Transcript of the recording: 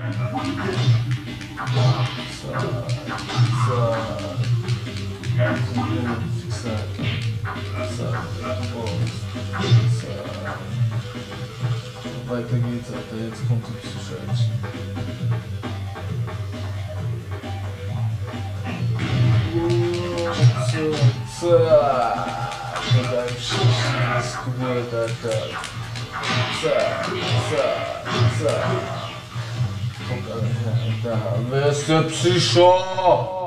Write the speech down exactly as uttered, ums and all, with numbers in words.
Vai peguei até desconto de shirt. Co? Dodaj wszystko, tak, tak. Co? Co? Co? Pokażę, tak. Wreszcie przyszło!